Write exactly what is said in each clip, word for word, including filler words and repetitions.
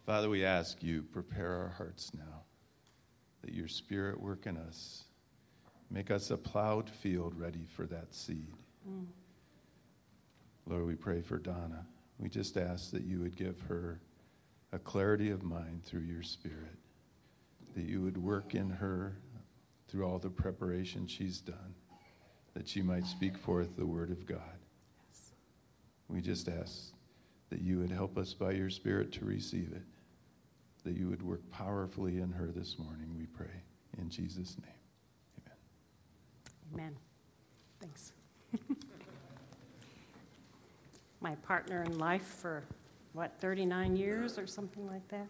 Father, we ask you, prepare our hearts now, that your Spirit work in us. Make us a plowed field ready for that seed. Mm. Lord, we pray for Donna. We just ask that you would give her a clarity of mind through your Spirit, that you would work in her through all the preparation she's done, that she might speak forth the word of God. Yes. We just ask that you would help us by your Spirit to receive it, that you would work powerfully in her this morning, we pray. In Jesus' name, amen. Amen. Thanks. My partner in life for, what, thirty-nine years or something like that?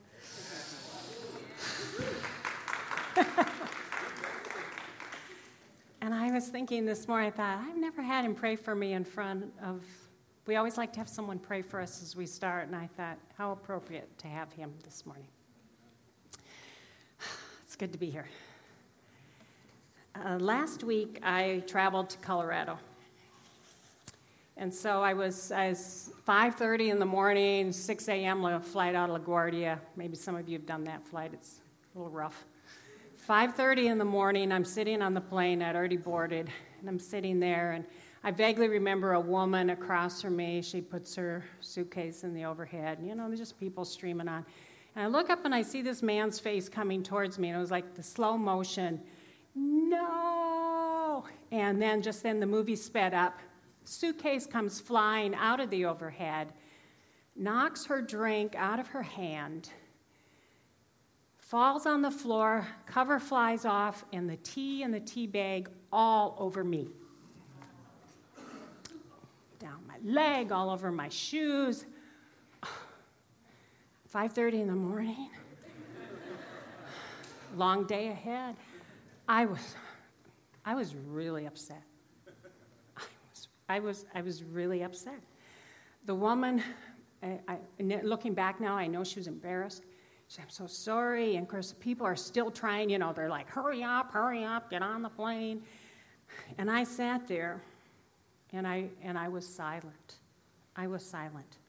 And I was thinking this morning, I thought, I've never had him pray for me in front of, we always like to have someone pray for us as we start, and I thought, how appropriate to have him this morning. It's good to be here. Uh, last week, I traveled to Colorado. And so I was, I was five thirty in the morning, six a.m. flight out of LaGuardia. Maybe some of you have done that flight. It's a little rough. five thirty in the morning, I'm sitting on the plane. I'd already boarded, and I'm sitting there, and I vaguely remember a woman across from me. She puts her suitcase in the overhead, and, you know, there's just people streaming on. And I look up, and I see this man's face coming towards me, and it was like the slow motion, no! And then just then the movie sped up. Suitcase comes flying out of the overhead, knocks her drink out of her hand, falls on the floor, cover flies off, and the tea and the tea bag all over me. Down my leg, all over my shoes. five thirty in the morning. Long day ahead. I was, I was really upset. I was I was really upset. The woman, I, I, looking back now, I know she was embarrassed. She said, I'm so sorry. And of course, people are still trying, you know, they're like, hurry up, hurry up, get on the plane. And I sat there, and I and I was silent. I was silent.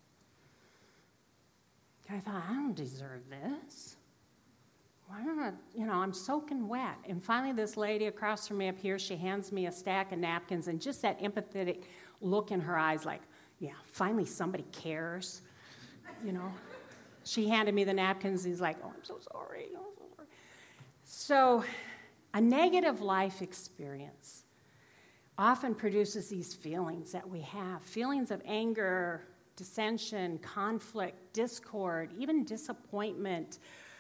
I thought, I don't deserve this. Why not? You know, I'm soaking wet. And finally, this lady across from me up here, she hands me a stack of napkins, and just that empathetic look in her eyes, like, yeah, finally somebody cares. You know, she handed me the napkins. And he's like, oh, I'm so sorry. I'm so sorry. So, a negative life experience often produces these feelings that we have, feelings of anger, dissension, conflict, discord, even disappointment,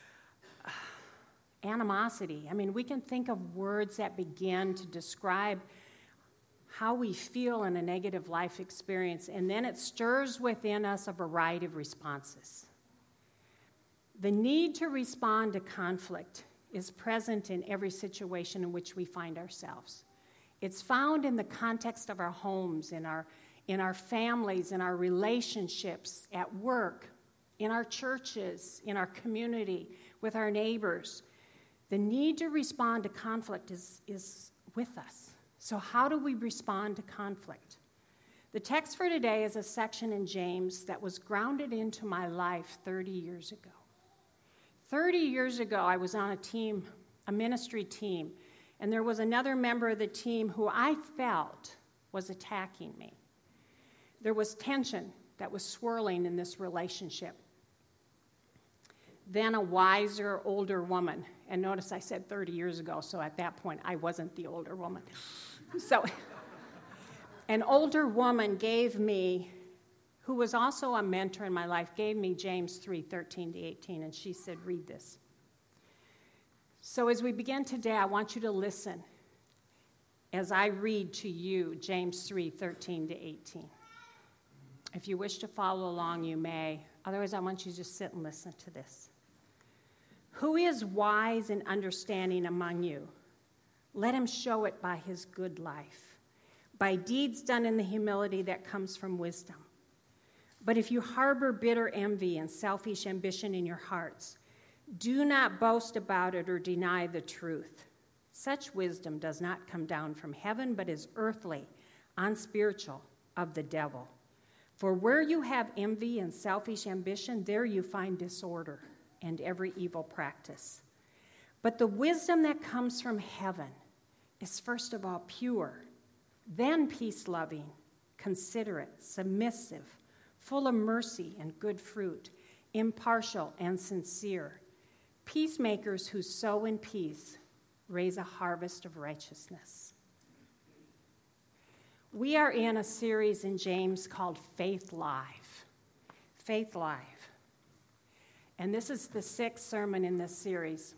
animosity. I mean, we can think of words that begin to describe how we feel in a negative life experience, and then it stirs within us a variety of responses. The need to respond to conflict is present in every situation in which we find ourselves. It's found in the context of our homes, in our, in our families, in our relationships, at work, in our churches, in our community, with our neighbors. The need to respond to conflict is, is with us. So how do we respond to conflict? The text for today is a section in James that was grounded into my life thirty years ago. thirty years ago, I was on a team, a ministry team, and there was another member of the team who I felt was attacking me. There was tension that was swirling in this relationship. Then a wiser, older woman, and notice I said thirty years ago, so at that point I wasn't the older woman. So an older woman gave me, who was also a mentor in my life, gave me James three, thirteen to eighteen, and she said, read this. So as we begin today, I want you to listen as I read to you James three, thirteen to eighteen. If you wish to follow along, you may. Otherwise, I want you to just sit and listen to this. Who is wise and understanding among you? Let him show it by his good life, by deeds done in the humility that comes from wisdom. But if you harbor bitter envy and selfish ambition in your hearts, do not boast about it or deny the truth. Such wisdom does not come down from heaven, but is earthly, unspiritual, of the devil. For where you have envy and selfish ambition, there you find disorder. and every evil practice. But the wisdom that comes from heaven is first of all pure, then peace-loving, considerate, submissive, full of mercy and good fruit, impartial and sincere. Peacemakers who sow in peace raise a harvest of righteousness. We are in a series in James called Faith Live. Faith Live. And this is the sixth sermon in this series.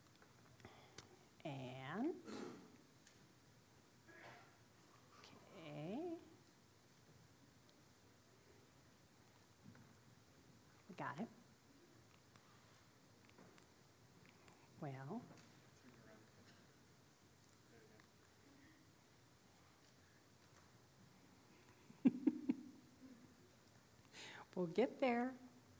And, okay. We got it. Well. We'll get there.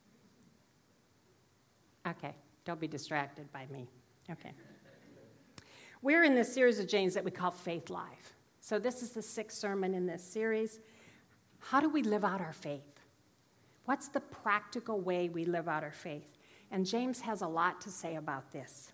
Okay, don't be distracted by me. Okay. We're in this series of James that we call Faith Live. So this is the sixth sermon in this series. How do we live out our faith? What's the practical way we live out our faith? And James has a lot to say about this.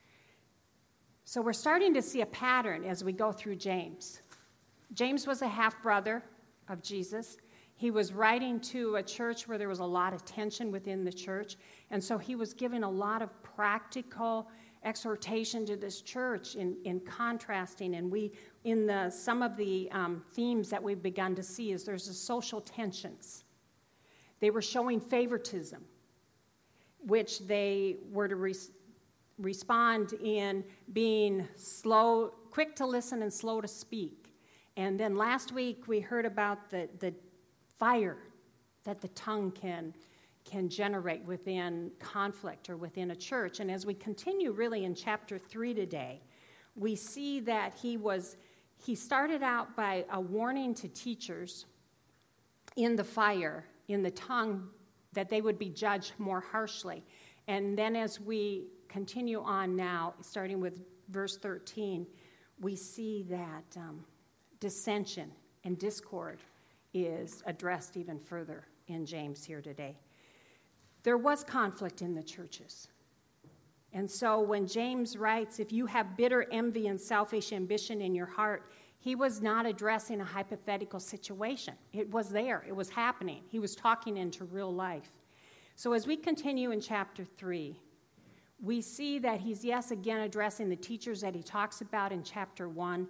So we're starting to see a pattern as we go through James. James was a half-brother of Jesus. He was writing to a church where there was a lot of tension within the church, and so he was giving a lot of practical exhortation to this church in, in contrasting. And we, in the some of the um, themes that we've begun to see is there's the social tensions. They were showing favoritism, which they were to re- respond in being slow, quick to listen and slow to speak. And then last week we heard about the the fire that the tongue can, can generate within conflict or within a church. And as we continue really in chapter three today, we see that he was, he started out by a warning to teachers in the fire, in the tongue, that they would be judged more harshly. And then as we continue on now, starting with verse thirteen, we see that um, dissension and discord is addressed even further in James here today. There was conflict in the churches. And so when James writes, if you have bitter envy and selfish ambition in your heart, he was not addressing a hypothetical situation. It was there. It was happening. He was talking into real life. So as we continue in chapter three, we see that he's, yes, again, addressing the teachers that he talks about in chapter one.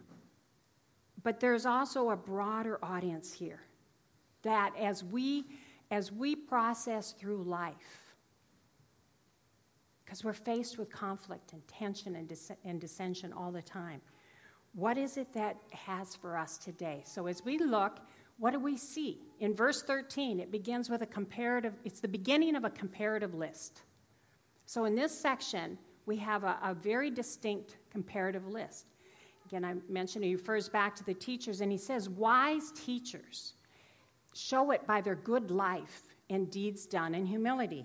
But there's also a broader audience here, that as we, as we process through life, because we're faced with conflict and tension and, dis- and dissension all the time, what is it that has for us today? So as we look, what do we see? In verse thirteen, it begins with a comparative, it's the beginning of a comparative list. So in this section, we have a, a very distinct comparative list. Again, I mentioned he refers back to the teachers, and he says, wise teachers show it by their good life and deeds done in humility.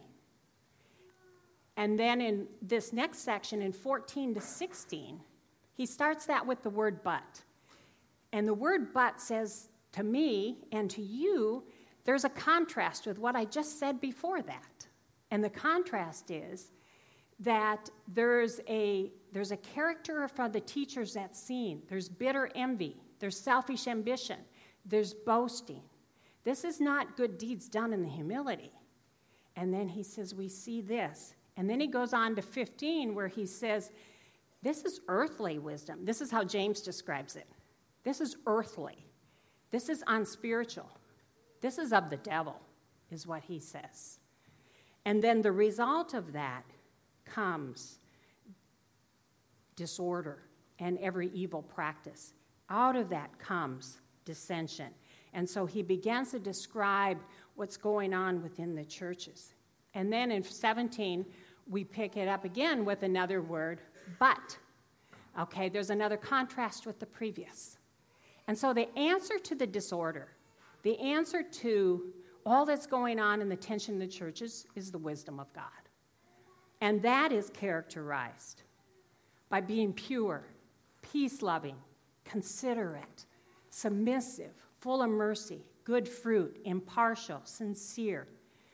And then in this next section, in fourteen to sixteen, he starts that with the word but. And the word but says to me and to you, there's a contrast with what I just said before that. And the contrast is that there's a there's a character for the teachers that's seen. There's bitter envy. There's selfish ambition. There's boasting. This is not good deeds done in the humility. And then he says, we see this. And then he goes on to fifteen where he says, this is earthly wisdom. This is how James describes it. This is earthly. This is unspiritual. This is of the devil, is what he says. And then the result of that comes disorder and every evil practice. Out of that comes dissension. And so he begins to describe what's going on within the churches. And then in seventeen, we pick it up again with another word, but. Okay, there's another contrast with the previous. And so the answer to the disorder, the answer to all that's going on in the tension in the churches is the wisdom of God. And that is characterized by being pure, peace-loving, considerate, submissive, full of mercy, good fruit, impartial, sincere.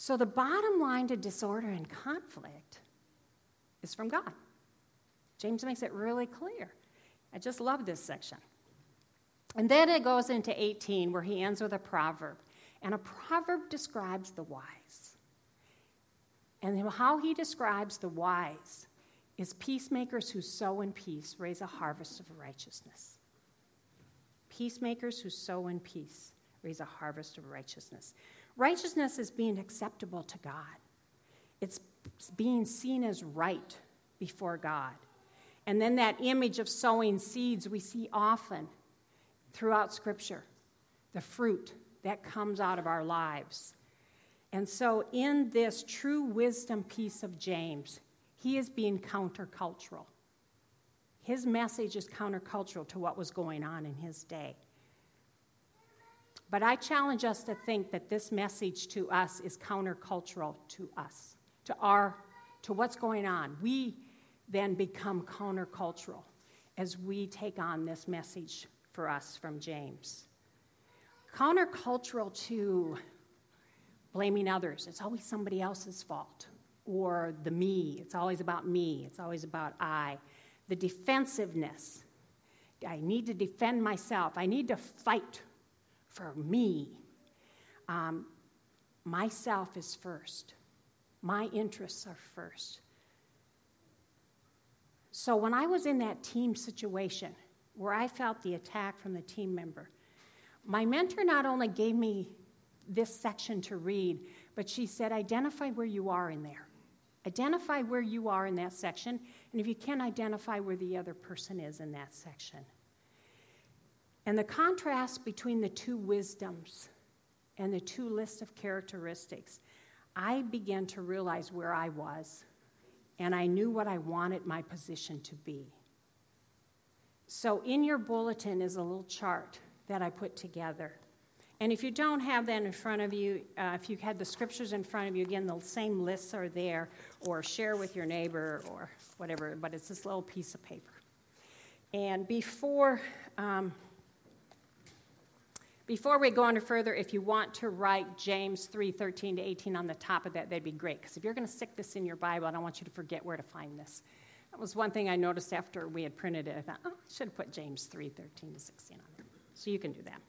So the bottom line to disorder and conflict is from God. James makes it really clear. I just love this section. And then it goes into eighteen, where he ends with a proverb. And a proverb describes the wise. And how he describes the wise is peacemakers who sow in peace raise a harvest of righteousness. Peacemakers who sow in peace raise a harvest of righteousness. Righteousness is being acceptable to God. It's being seen as right before God. And then that image of sowing seeds we see often throughout Scripture, the fruit that comes out of our lives. And so in this true wisdom piece of James, he is being countercultural. His message is countercultural to what was going on in his day. But I challenge us to think that this message to us is countercultural to us, to our, to what's going on. We then become countercultural as we take on this message for us from James. Countercultural to blaming others. It's always somebody else's fault. Or the me. It's always about me. It's always about I. The defensiveness. I need to defend myself. I need to fight for me. Um, myself is first. My interests are first. So when I was in that team situation where I felt the attack from the team member, my mentor not only gave me this section to read, but she said, identify where you are in there. Identify where you are in that section, and if you can, identify where the other person is in that section. And the contrast between the two wisdoms and the two lists of characteristics, I began to realize where I was, and I knew what I wanted my position to be. So in your bulletin is a little chart that I put together. And if you don't have that in front of you, uh, if you had the scriptures in front of you, again, the same lists are there, or share with your neighbor or whatever, but it's this little piece of paper. And before, um, before we go on further, if you want to write James three, thirteen to eighteen on the top of that, that'd be great. Because if you're going to stick this in your Bible, I don't want you to forget where to find this. That was one thing I noticed after we had printed it. I thought, oh, I should have put James three, thirteen to sixteen on there. So you can do that.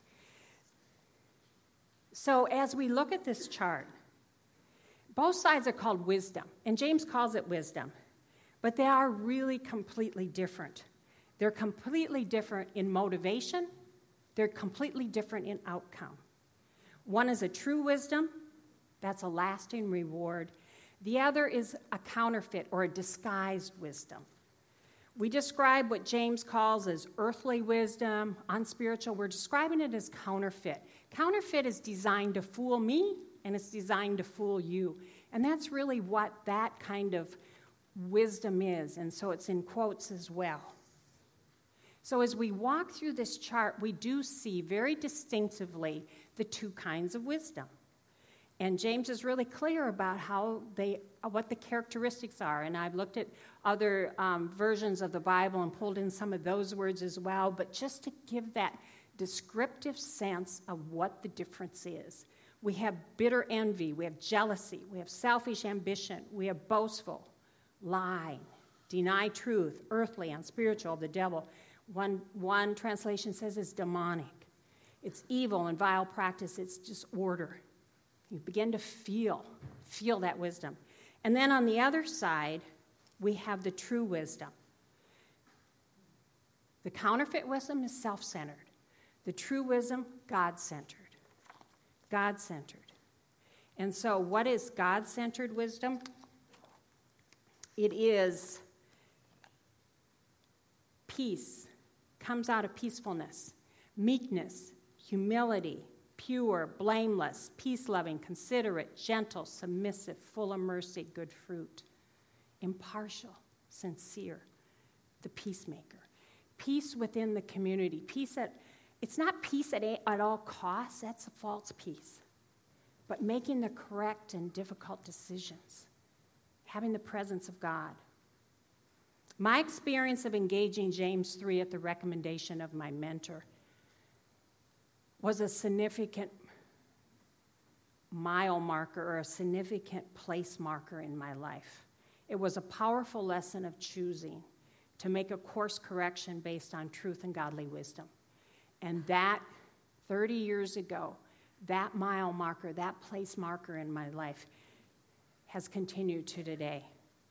So as we look at this chart, both sides are called wisdom, and James calls it wisdom, but they are really completely different. They're completely different in motivation. They're completely different in outcome. One is a true wisdom. That's a lasting reward. The other is a counterfeit or a disguised wisdom. We describe what James calls as earthly wisdom, unspiritual. We're describing it as counterfeit. Counterfeit is designed to fool me, and it's designed to fool you. And that's really what that kind of wisdom is. And so it's in quotes as well. So as we walk through this chart, we do see very distinctively the two kinds of wisdom. And James is really clear about how they, what the characteristics are. And I've looked at other um, versions of the Bible and pulled in some of those words as well. But just to give that descriptive sense of what the difference is. We have bitter envy. We have jealousy. We have selfish ambition. We have boastful, lying, deny truth, earthly, unspiritual, the devil. One, one translation says it's demonic. It's evil and vile practice. It's disorder. You begin to feel, feel that wisdom. And then on the other side, we have the true wisdom. The counterfeit wisdom is self-centered. The true wisdom, God-centered. God-centered. And so what is God-centered wisdom? It is peace, comes out of peacefulness, meekness, humility, pure, blameless, peace-loving, considerate, gentle, submissive, full of mercy, good fruit, impartial, sincere, the peacemaker. Peace within the community. Peace at, it's not peace at, a, at all costs, that's a false peace, but making the correct and difficult decisions, having the presence of God. My experience of engaging James three at the recommendation of my mentor was a significant mile marker or a significant place marker in my life. It was a powerful lesson of choosing to make a course correction based on truth and godly wisdom. And that, thirty years ago, that mile marker, that place marker in my life has continued to today.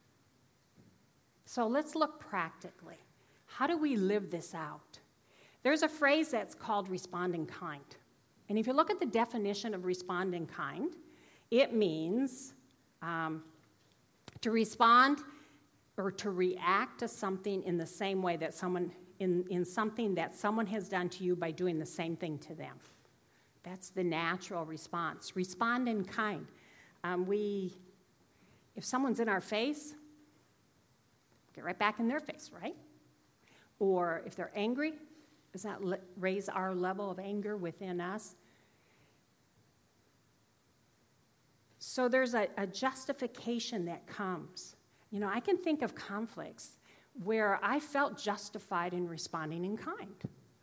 So let's look practically. How do we live this out? There's a phrase that's called respond in kind. And if you look at the definition of respond in kind, it means um, to respond or to react to something in the same way that someone, in, in something that someone has done to you by doing the same thing to them. That's the natural response. Respond in kind. Um, we, if someone's in our face, get right back in their face, right? Or if they're angry, does that raise our level of anger within us? So there's a, a justification that comes. You know, I can think of conflicts where I felt justified in responding in kind.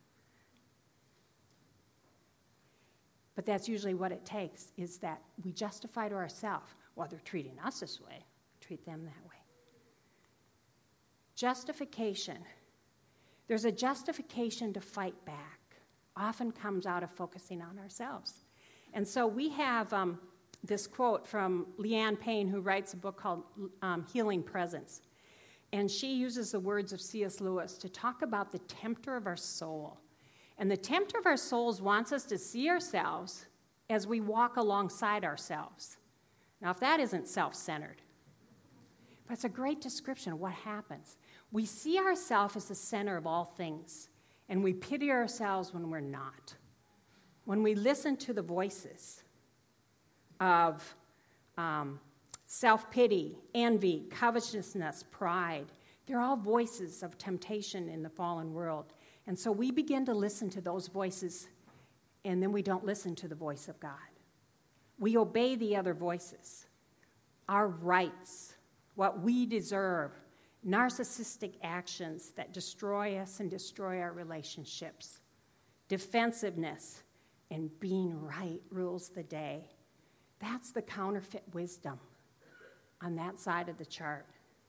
But that's usually what it takes, is that we justify to ourselves, well, they're treating us this way, treat them that way. Justification. There's a justification to fight back. Often comes out of focusing on ourselves. And so we have um, this quote from Leanne Payne, who writes a book called um, Healing Presence. And she uses the words of C S Lewis to talk about the tempter of our soul. And the tempter of our souls wants us to see ourselves as we walk alongside ourselves. Now, if that isn't self-centered, but it's a great description of what happens. We see ourselves as the center of all things, and we pity ourselves when we're not. When we listen to the voices of um, self-pity, envy, covetousness, pride, they're all voices of temptation in the fallen world. And so we begin to listen to those voices, and then we don't listen to the voice of God. We obey the other voices, our rights, what we deserve, narcissistic actions that destroy us and destroy our relationships, defensiveness, and being right rules the day. That's the counterfeit wisdom on that side of the chart.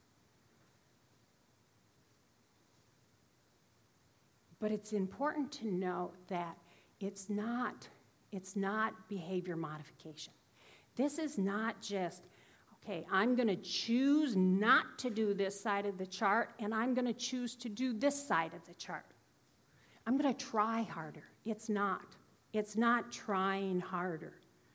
But it's important to note that it's not, it's not behavior modification. This is not just, okay, I'm going to choose not to do this side of the chart, and I'm going to choose to do this side of the chart. I'm going to try harder. It's not. It's not trying harder.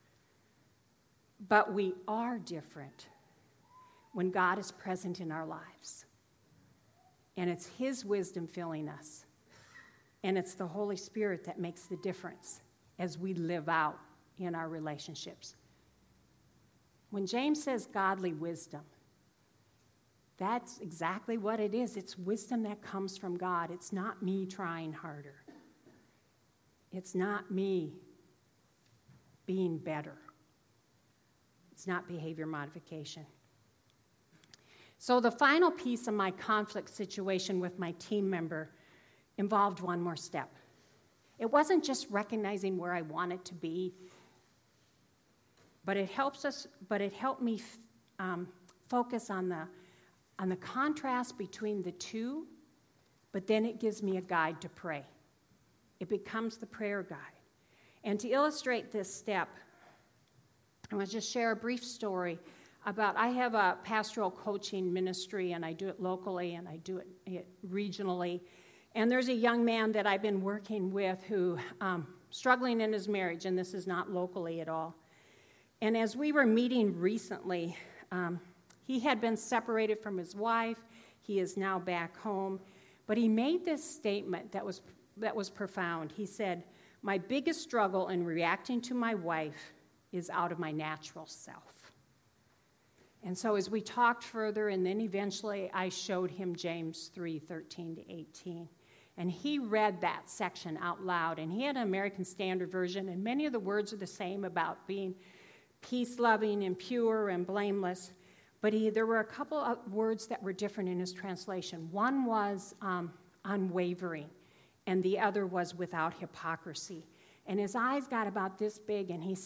But we are different when God is present in our lives. And it's His wisdom filling us. And it's the Holy Spirit that makes the difference as we live out in our relationships. When James says godly wisdom, that's exactly what it is. It's wisdom that comes from God. It's not me trying harder. It's not me being better. It's not behavior modification. So the final piece of my conflict situation with my team member involved one more step. It wasn't just recognizing where I wanted to be, but it helps us. But it helped me um, focus on the on the contrast between the two. But then it gives me a guide to pray. It becomes the prayer guide. And to illustrate this step, I want to just share a brief story about, I have a pastoral coaching ministry, and I do it locally, and I do it regionally. And there's a young man that I've been working with who um, struggling in his marriage, and this is not locally at all. And as we were meeting recently, um, he had been separated from his wife. He is now back home. But he made this statement that was that was profound. He said, "My biggest struggle in reacting to my wife is out of my natural self." And so as we talked further, and then eventually I showed him James three, thirteen to eighteen. And he read that section out loud. And he had an American Standard Version, and many of the words are the same about being peace-loving and pure and blameless. But he, there were a couple of words that were different in his translation. One was um, unwavering, and the other was without hypocrisy. And his eyes got about this big, and he said,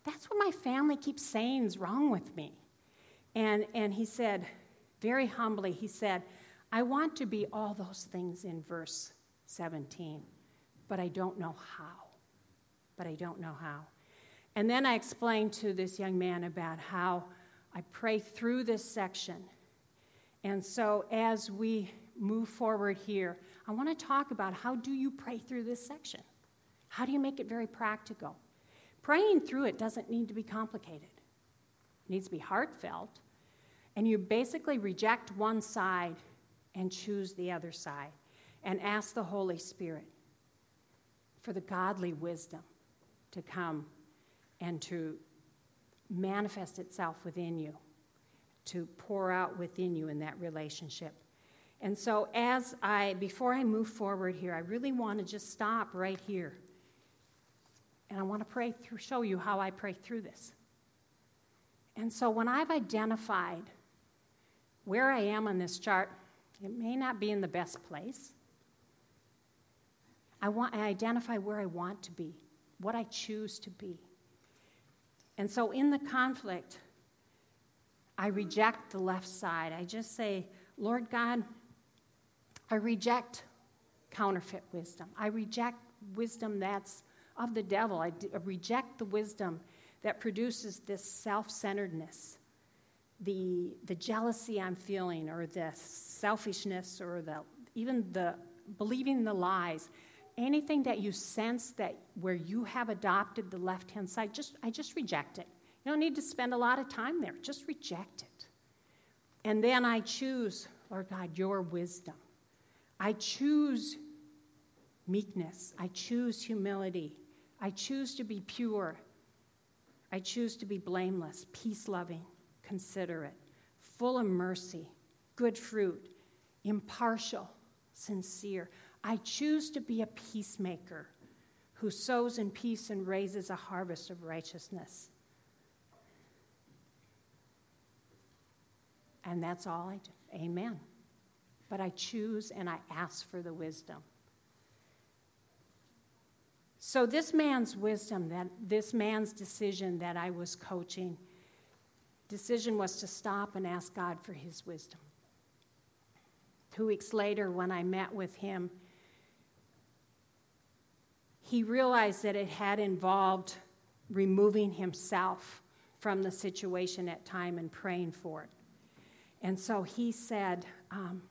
that's what my family keeps saying is wrong with me. And, and he said, very humbly, he said, I want to be all those things in verse seventeen, but I don't know how. But I don't know how. And then I explained to this young man about how I pray through this section. And so as we move forward here, I want to talk about how do you pray through this section? How do you make it very practical? Praying through it doesn't need to be complicated. It needs to be heartfelt. And you basically reject one side and choose the other side and ask the Holy Spirit for the godly wisdom to come and to manifest itself within you, to pour out within you in that relationship. And so as I, before I move forward here, I really want to just stop right here. And I want to pray through, show you how I pray through this. And so when I've identified where I am on this chart, it may not be in the best place. I want I identify where I want to be, what I choose to be. And so in the conflict, I reject the left side. I just say, Lord God, I reject counterfeit wisdom. I reject wisdom that's of the devil. I, d- I reject the wisdom that produces this self-centeredness, the, the jealousy I'm feeling, or the selfishness, or the even the believing the lies. Anything that you sense that where you have adopted the left-hand side, just I just reject it. You don't need to spend a lot of time there. Just reject it. And then I choose, Lord God, your wisdom. I choose meekness. I choose humility. I choose to be pure. I choose to be blameless, peace-loving, considerate, full of mercy, good fruit, impartial, sincere. I choose to be a peacemaker who sows in peace and raises a harvest of righteousness. And that's all I do. Amen. But I choose and I ask for the wisdom. So this man's wisdom, that this man's decision that I was coaching, decision was to stop and ask God for his wisdom. Two weeks later, when I met with him, he realized that it had involved removing himself from the situation at time and praying for it. And so he said, um,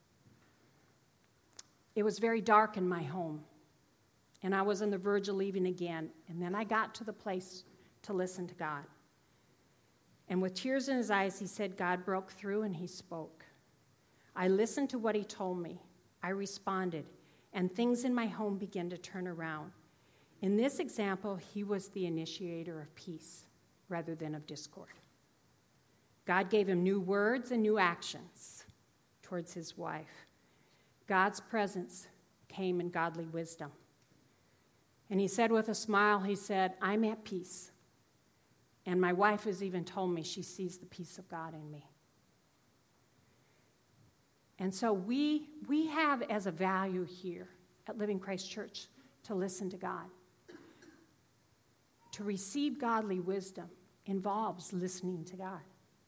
it was very dark in my home, and I was on the verge of leaving again, and then I got to the place to listen to God. And with tears in his eyes, he said, God broke through and he spoke. I listened to what he told me. I responded, and things in my home began to turn around. In this example, he was the initiator of peace rather than of discord. God gave him new words and new actions towards his wife. God's presence came in godly wisdom. And he said with a smile, he said, I'm at peace. And my wife has even told me she sees the peace of God in me. And so we, we have as a value here at Living Christ Church to listen to God. To receive godly wisdom involves listening to God.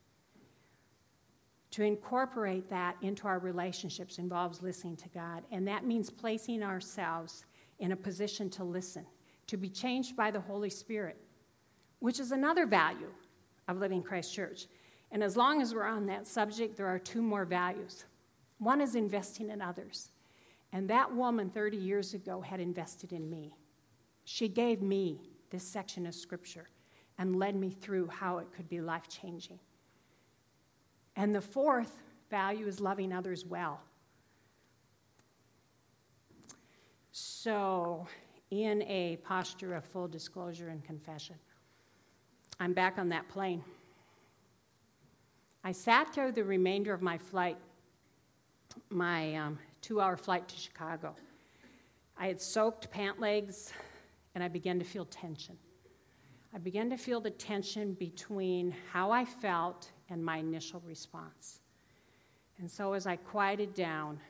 To incorporate that into our relationships involves listening to God. And that means placing ourselves in a position to listen, to be changed by the Holy Spirit, which is another value of Living Christ Church. And as long as we're on that subject, there are two more values. One is investing in others. And that woman thirty years ago had invested in me. She gave me this section of Scripture and led me through how it could be life-changing. And the fourth value is loving others well. So, in a posture of full disclosure and confession, I'm back on that plane. I sat there the remainder of my flight, my um, two-hour flight to Chicago. I had soaked pant legs, and I began to feel tension. I began to feel the tension between how I felt and my initial response. And so as I quieted down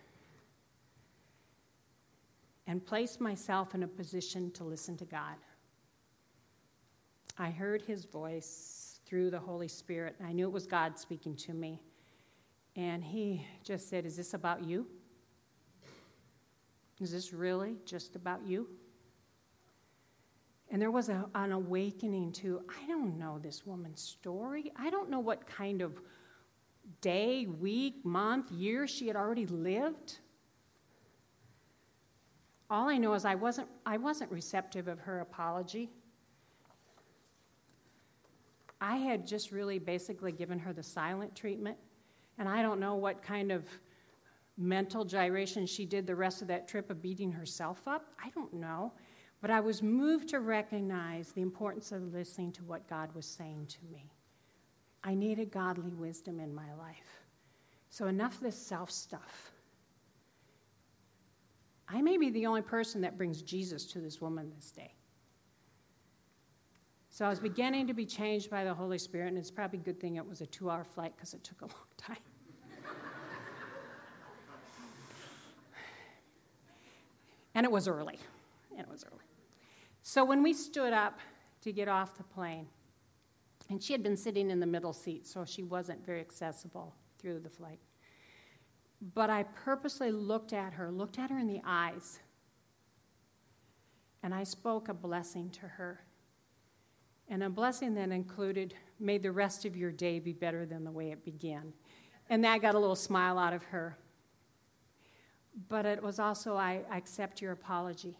and placed myself in a position to listen to God, I heard his voice through the Holy Spirit. I knew it was God speaking to me. And he just said, "Is this about you? Is this really just about you?" And there was a, an awakening to, I don't know this woman's story. I don't know what kind of day, week, month, year she had already lived. All I know is I wasn't, I wasn't receptive of her apology. I had just really basically given her the silent treatment, and I don't know what kind of mental gyration she did the rest of that trip of beating herself up. I don't know. But I was moved to recognize the importance of listening to what God was saying to me. I needed godly wisdom in my life. So enough of this self stuff. I may be the only person that brings Jesus to this woman this day. So I was beginning to be changed by the Holy Spirit, and it's probably a good thing it was a two-hour flight because it took a long time. And it was early. And it was early. So when we stood up to get off the plane, and she had been sitting in the middle seat, so she wasn't very accessible through the flight. But I purposely looked at her, looked at her in the eyes, and I spoke a blessing to her. And a blessing that included, "May the rest of your day be better than the way it began." And that got a little smile out of her. But it was also, I, I accept your apology.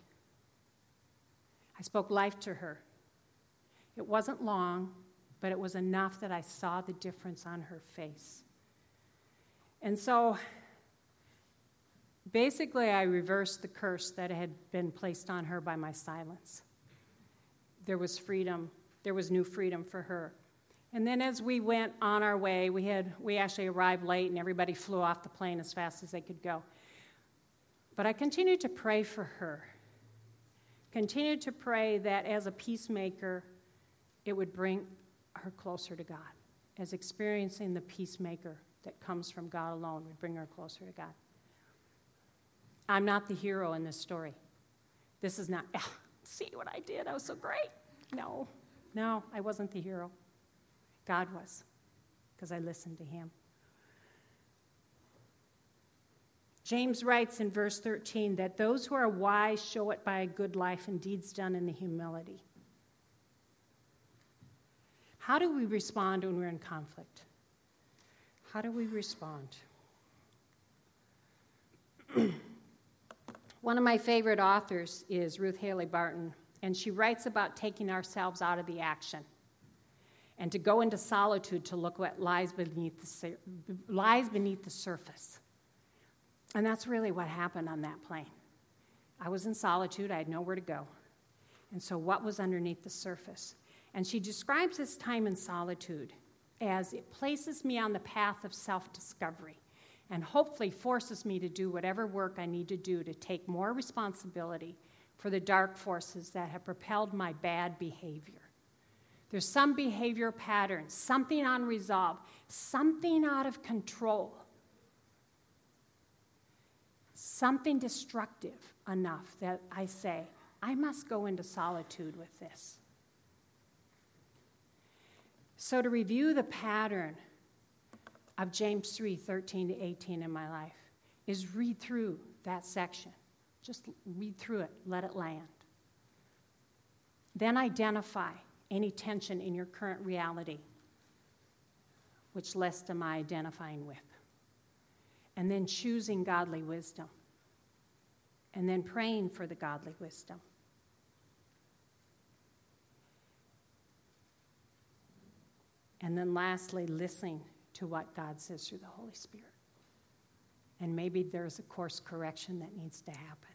I spoke life to her. It wasn't long, but it was enough that I saw the difference on her face. And so, basically, I reversed the curse that had been placed on her by my silence. There was freedom. There was new freedom for her. And then as we went on our way, we had we actually arrived late, and everybody flew off the plane as fast as they could go. But I continued to pray for her. Continued to pray that as a peacemaker, it would bring her closer to God. As experiencing the peacemaker that comes from God alone would bring her closer to God. I'm not the hero in this story. This is not, ah, see what I did, I was so great. No, no, I wasn't the hero. God was, because I listened to him. James writes in verse thirteen that those who are wise show it by a good life and deeds done in the humility. How do we respond when we're in conflict? How do we respond? One of my favorite authors is Ruth Haley Barton, and she writes about taking ourselves out of the action and to go into solitude to look what lies beneath the, lies beneath the surface. And that's really what happened on that plane. I was in solitude. I had nowhere to go. And so what was underneath the surface? And she describes this time in solitude as it places me on the path of self-discovery and hopefully forces me to do whatever work I need to do to take more responsibility for the dark forces that have propelled my bad behavior. There's some behavior pattern, something unresolved, something out of control. Something destructive enough that I say, I must go into solitude with this. So to review the pattern of James three, thirteen to eighteen in my life is read through that section. Just read through it, let it land. Then identify any tension in your current reality. Which list am I identifying with? And then choosing godly wisdom. And then praying for the godly wisdom. And then lastly, listening to what God says through the Holy Spirit. And maybe there's a course correction that needs to happen.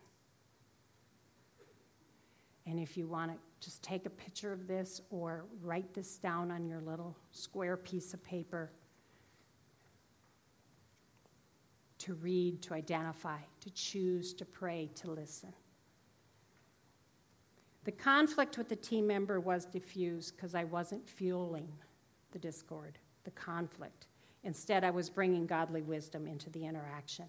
And if you want to just take a picture of this or write this down on your little square piece of paper to read, to identify, to choose, to pray, to listen. The conflict with the team member was diffused because I wasn't fueling the discord, the conflict. Instead, I was bringing godly wisdom into the interaction.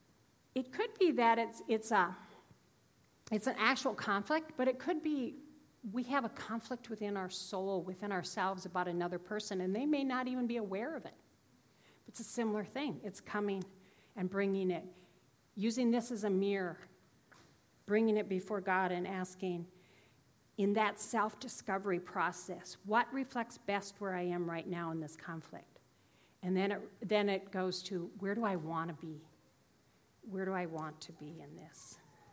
It could be that it's it's a it's an actual conflict, but it could be we have a conflict within our soul, within ourselves about another person, and they may not even be aware of it. It's a similar thing. It's coming and bringing it, using this as a mirror, bringing it before God and asking, in that self-discovery process, what reflects best where I am right now in this conflict? And then it, then it goes to, where do I want to be? Where do I want to be in this?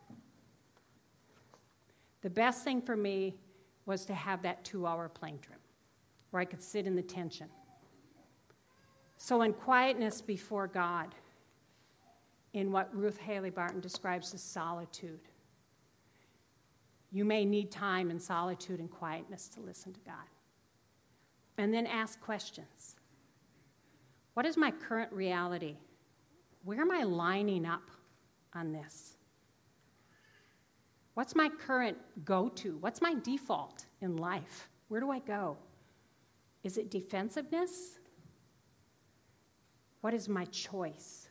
The best thing for me was to have that two-hour plane trip where I could sit in the tension. So in quietness before God, in what Ruth Haley Barton describes as solitude, you may need time in solitude and quietness to listen to God. And then ask questions. What is my current reality? Where am I lining up on this? What's my current go-to? What's my default in life? Where do I go? Is it defensiveness? What is my choice?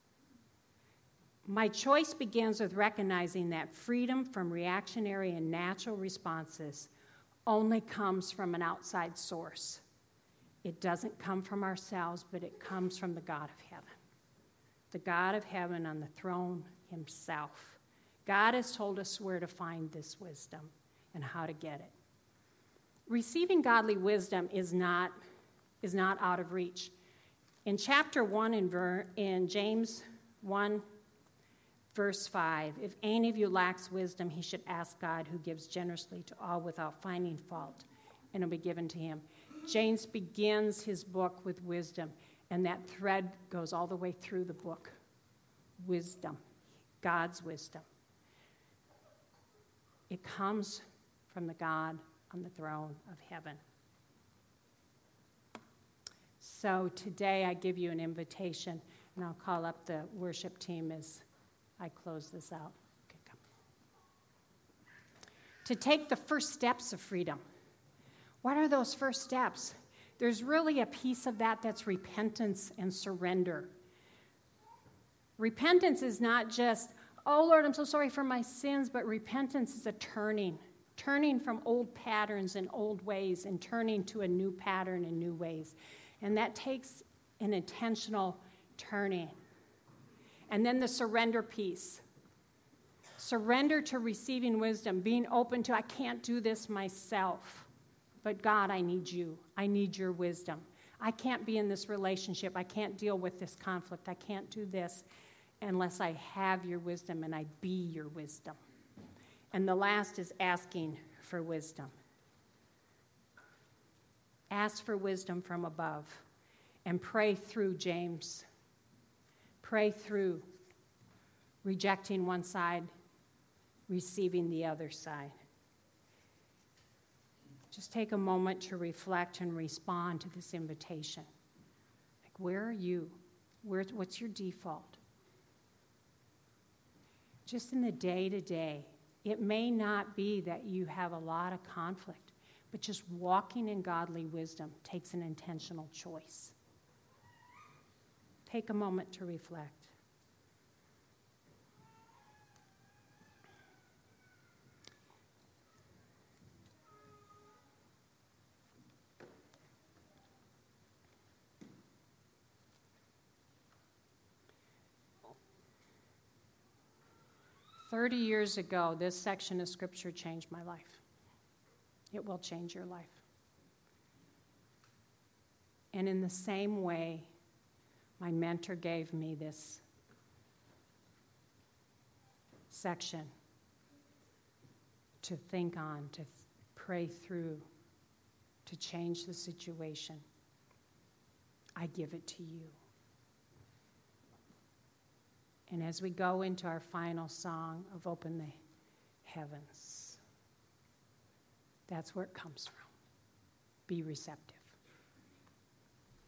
My choice begins with recognizing that freedom from reactionary and natural responses only comes from an outside source. It doesn't come from ourselves, but it comes from the God of heaven. The God of heaven on the throne himself. God has told us where to find this wisdom and how to get it. Receiving godly wisdom is not, is not out of reach. In chapter one, in, ver, in James one, verse five, if any of you lacks wisdom, he should ask God, who gives generously to all without finding fault, and it will be given to him. James begins his book with wisdom, and that thread goes all the way through the book. Wisdom, God's wisdom. It comes from the God on the throne of heaven. So today I give you an invitation, and I'll call up the worship team as I close this out. Okay, come. To take the first steps of freedom. What are those first steps? There's really a piece of that that's repentance and surrender. Repentance is not just, oh, Lord, I'm so sorry for my sins, but repentance is a turning, turning from old patterns and old ways and turning to a new pattern and new ways. And that takes an intentional turning. And then the surrender piece. Surrender to receiving wisdom, being open to, I can't do this myself, but God, I need you. I need your wisdom. I can't be in this relationship. I can't deal with this conflict. I can't do this unless I have your wisdom and I be your wisdom. And the last is asking for wisdom. Ask for wisdom from above and pray through James. Pray through rejecting one side, receiving the other side. Just take a moment to reflect and respond to this invitation. Like, where are you? Where, what's your default? Just in the day-to-day, it may not be that you have a lot of conflict, but just walking in godly wisdom takes an intentional choice. Take a moment to reflect. Thirty years ago, this section of Scripture changed my life. It will change your life. And in the same way, my mentor gave me this section to think on, to pray through, to change the situation. I give it to you. And as we go into our final song of Open the Heavens, that's where it comes from. Be receptive.